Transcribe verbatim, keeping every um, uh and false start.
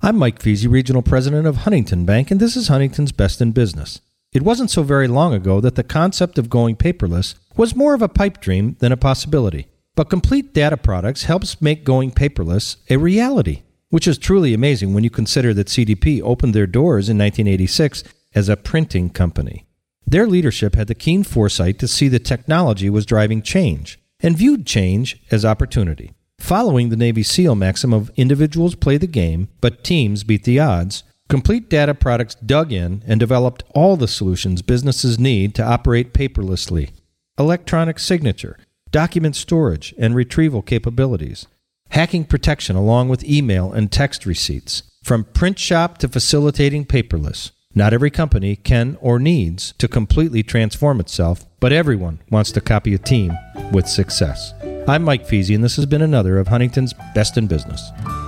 I'm Mike Feasy, Regional President of Huntington Bank, and this is Huntington's Best in Business. It wasn't so very long ago that the concept of going paperless was more of a pipe dream than a possibility. But Complete Data Products helps make going paperless a reality, which is truly amazing when you consider that C D P opened their doors in nineteen eighty-six as a printing company. Their leadership had the keen foresight to see that technology was driving change and viewed change as opportunity. Following the Navy SEAL maxim of individuals play the game, but teams beat the odds, Complete Data Products dug in and developed all the solutions businesses need to operate paperlessly. Electronic signature, document storage and retrieval capabilities, hacking protection along with email and text receipts, from print shop to facilitating paperless. Not every company can or needs to completely transform itself, but everyone wants to copy a team with success. I'm Mike Feasy, and this has been another of Huntington's Best in Business.